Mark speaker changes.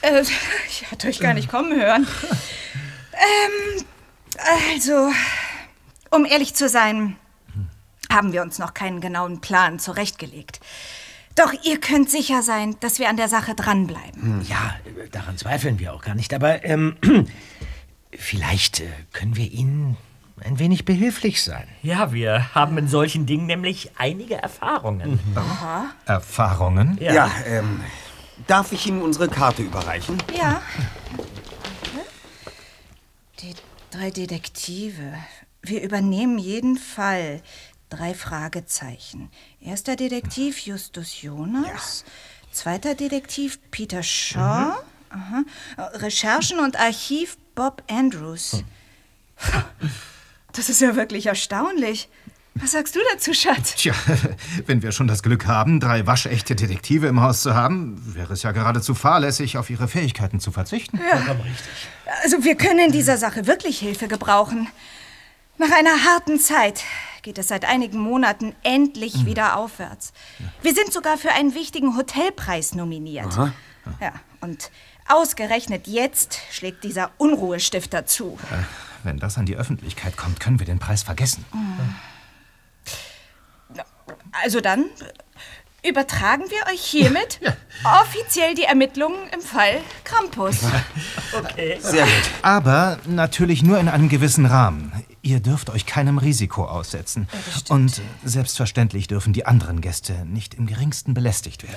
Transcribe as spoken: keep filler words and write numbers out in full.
Speaker 1: Äh, ich hatte euch gar nicht kommen hören. ähm, also, um ehrlich zu sein, haben wir uns noch keinen genauen Plan zurechtgelegt. Doch ihr könnt sicher sein, dass wir an der Sache dranbleiben.
Speaker 2: Hm. Ja, daran zweifeln wir auch gar nicht. Aber ähm, vielleicht äh, können wir Ihnen ein wenig behilflich sein.
Speaker 3: Ja, wir haben in solchen Dingen nämlich einige Erfahrungen.
Speaker 4: Mhm. Aha. Erfahrungen?
Speaker 5: Ja, ja ähm, darf ich Ihnen unsere Karte überreichen?
Speaker 1: Ja. Die drei Detektive. Wir übernehmen jeden Fall. Drei Fragezeichen. Erster Detektiv Justus Jonas. Ja. Zweiter Detektiv Peter Shaw. Mhm. Aha. Recherchen und Archiv Bob Andrews. Das ist ja wirklich erstaunlich. Was sagst du dazu, Schatz?
Speaker 4: Tja, wenn wir schon das Glück haben, drei waschechte Detektive im Haus zu haben, wäre es ja geradezu fahrlässig, auf ihre Fähigkeiten zu verzichten.
Speaker 1: Ja. Richtig. Also wir können in dieser Sache wirklich Hilfe gebrauchen. Nach einer harten Zeit geht es seit einigen Monaten endlich mhm. wieder aufwärts. Ja. Wir sind sogar für einen wichtigen Hotelpreis nominiert. Aha. Ja, und ausgerechnet jetzt schlägt dieser Unruhestifter zu.
Speaker 4: Äh, wenn das an die Öffentlichkeit kommt, können wir den Preis vergessen.
Speaker 1: Mhm. Also dann übertragen wir euch hiermit ja. offiziell die Ermittlungen im Fall Krampus.
Speaker 3: Okay.
Speaker 4: Sehr gut. Aber natürlich nur in einem gewissen Rahmen. Ihr dürft euch keinem Risiko aussetzen. Ja, und selbstverständlich dürfen die anderen Gäste nicht im geringsten belästigt werden.